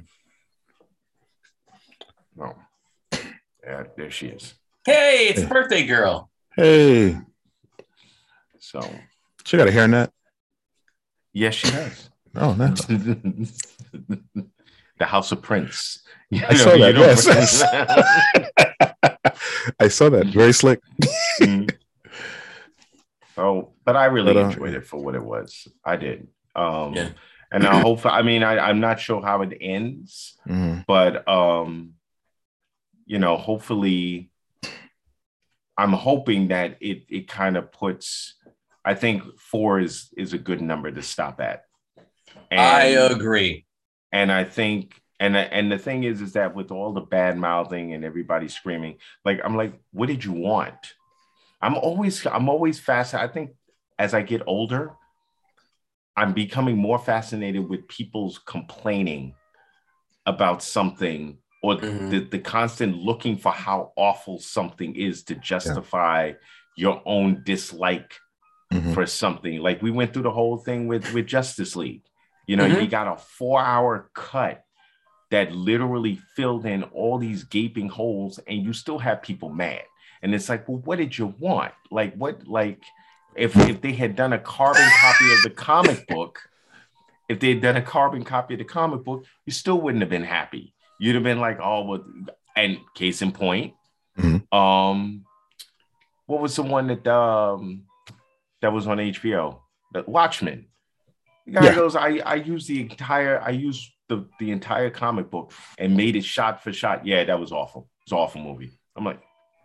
no, yeah, there she is. Hey, it's hey. Birthday girl. Hey. So she got a hairnet. Yes, she does. Oh, nice. The House of Prince. You I know, saw that. Yes. I saw that. Very slick. mm-hmm. So, but I really but, uh, enjoyed it for what it was. I did. Um, yeah. And I hope. I mean, I, I'm not sure how it ends, mm-hmm. but um, you know, hopefully, I'm hoping that it it kind of puts. I think four is is a good number to stop at. And, I agree. And I think, and and the thing is, is that with all the bad mouthing and everybody screaming, like, I'm like, what did you want? I'm always, I'm always fascinated. I think as I get older, I'm becoming more fascinated with people's complaining about something, or mm-hmm. the, the constant looking for how awful something is to justify yeah. your own dislike mm-hmm. for something. Like we went through the whole thing with, with Justice League. You know, mm-hmm. you got a four hour cut that literally filled in all these gaping holes, and you still have people mad. And it's like, well, what did you want? Like, what, like, if, if they had done a carbon copy of the comic book, if they had done a carbon copy of the comic book, you still wouldn't have been happy. You'd have been like, oh, well, and case in point, mm-hmm. um, what was the one that um that was on H B O? The Watchmen. The guy yeah. goes, I, I used the entire, I used the, the entire comic book and made it shot for shot. Yeah, that was awful. It's an awful movie. I'm like,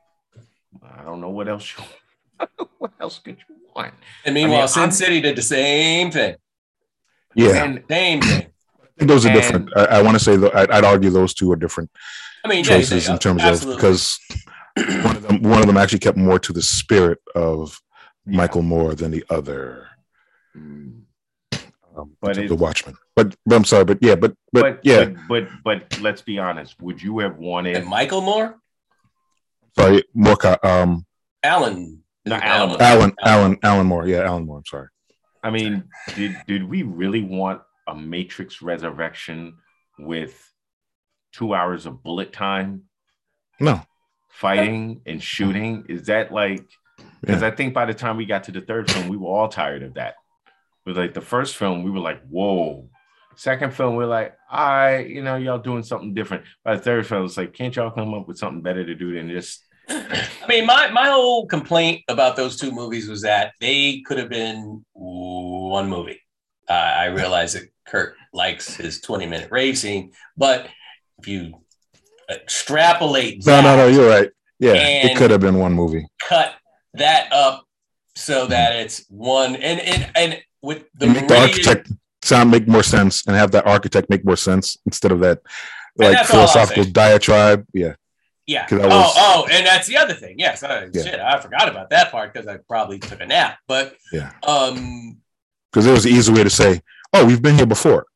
I don't know what else you what else could you want? And meanwhile, I mean, Sin I'm, City did the same thing. Yeah. And same thing. I think those are and, different. I, I want to say that I'd argue those two are different I mean, choices yeah, in terms absolutely. of because one of them one of them actually kept more to the spirit of yeah. Michael Moore than the other. Mm. Um, but the Watchmen. But, but I'm sorry, but yeah, but but, but yeah. But, but but let's be honest. Would you have wanted and Michael Moore? Sorry, Moore. Um, Alan. No, Alan. Alan. Alan. Alan Moore. Yeah, Alan Moore. I'm sorry. I mean, did did we really want a Matrix Resurrection with two hours of bullet time? No. Fighting and shooting? Is that like, because yeah. I think by the time we got to the third film, we were all tired of that. It was like the first film, we were like, whoa. Second film, we we're like, all right, you know, y'all doing something different. By the third film, it's like, can't y'all come up with something better to do than just. I mean, my, my whole complaint about those two movies was that they could have been one movie. Uh, I realize that Kurt likes his twenty minute rave scene, but if you extrapolate no, no, no, you're right. Yeah, it could have been one movie. Cut that up so that it's one, and and and with the, make the architect sound make more sense, and have that architect make more sense instead of that like philosophical diatribe. Yeah. Yeah. Was, oh, oh, and that's the other thing. Yes. Uh, yeah. Shit, I forgot about that part because I probably took a nap. But yeah, um, because it was an easy way to say, "Oh, we've been here before."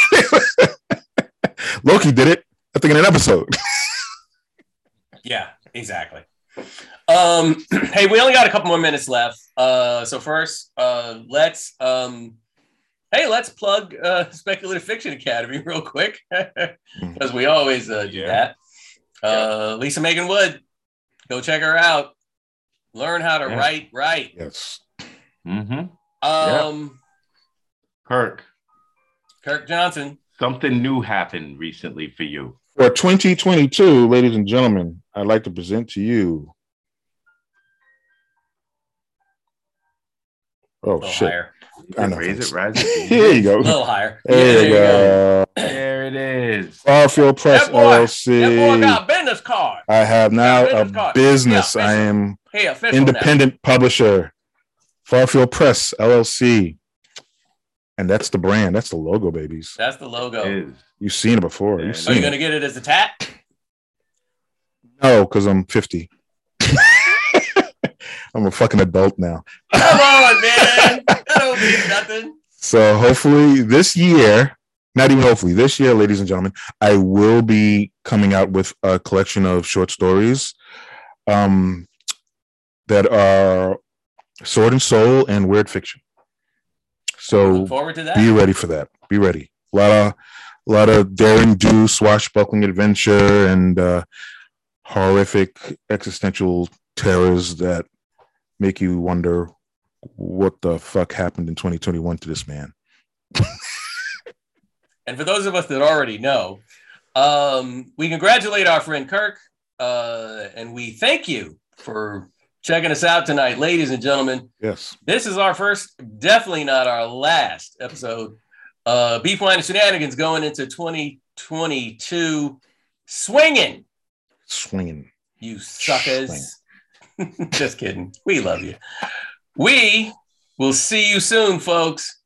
Loki did it, I think, in an episode. Yeah, exactly. Um, hey, we only got a couple more minutes left. Uh, so first, uh, let's um, hey, let's plug uh, Speculative Fiction Academy real quick because we always uh, do yeah. that. Uh, Lisa Megan Wood, go check her out. Learn how to yeah. write right. Yes. Mm-hmm. Um, yep. Kirk. Kirk Johnson. Something new happened recently for you. For twenty twenty-two, ladies and gentlemen, I'd like to present to you. Oh, shit. Higher. I know. Raise it, rise it. Here you go. A little higher. There, yeah, you go. go. There it is. Farfield Press that boy, L L C. That boy got a business card. I have now a business. A business. Yeah, I am hey, independent now. publisher. Farfield Press L L C. And that's the brand. That's the logo, babies. That's the logo. You've seen it before. Yeah. You've seen Are you going to get it as a tat? No, because I'm fifty. I'm a fucking adult now. Come on, man. That don't mean nothing. So hopefully this year, not even hopefully, this year, ladies and gentlemen, I will be coming out with a collection of short stories um, that are sword and soul and weird fiction. So look forward to that. Be ready for that. Be ready. A lot of, a lot of daring do, swashbuckling adventure, and uh, horrific existential terrors that make you wonder what the fuck happened in twenty twenty-one to this man. And for those of us that already know, um, we congratulate our friend Kirk, uh, and we thank you for checking us out tonight, ladies and gentlemen. Yes. This is our first, definitely not our last episode. Uh, Beef, Wine, and Shenanigans going into twenty twenty-two. Swinging. Swinging. You suckers. Swing. Just kidding. We love you. We will see you soon, folks.